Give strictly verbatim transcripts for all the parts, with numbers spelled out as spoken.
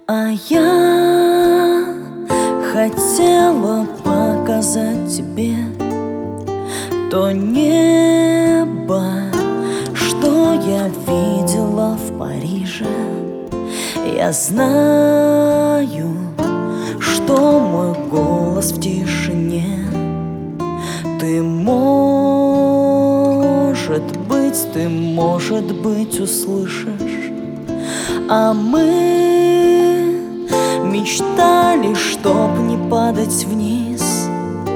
А я хотела показать тебе то небо, что я видела в Париже. Я знаю, что мой голос в тишине. Ты, может быть, ты, может быть, услышишь. А мы мечтали, чтоб не падать вниз,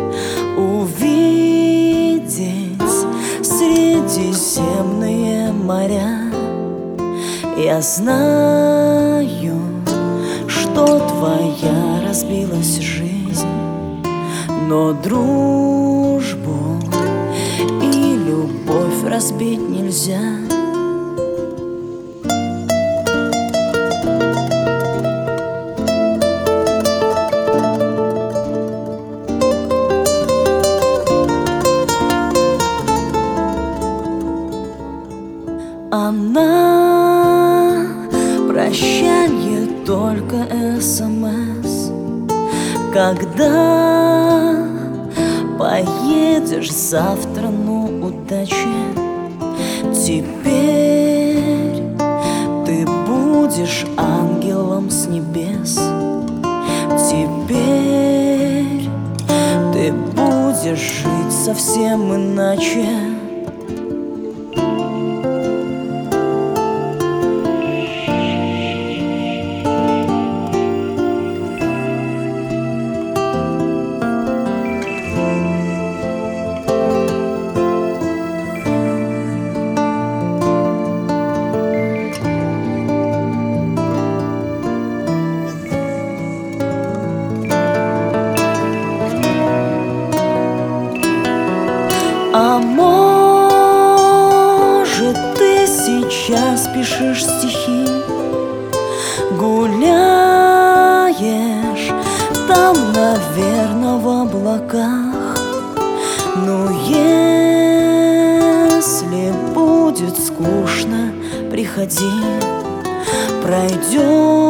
увидеть Средиземные моря. Я знаю, что твоя разбилась жизнь, но дружбу и любовь разбить нельзя. Она прощанье только СМС. Когда поедешь завтра, ну удачи. Теперь ты будешь ангелом с небес. Теперь ты будешь жить совсем иначе. А может, ты сейчас пишешь стихи, гуляешь там, наверно, в облаках. Ну, если будет скучно, приходи, пройдем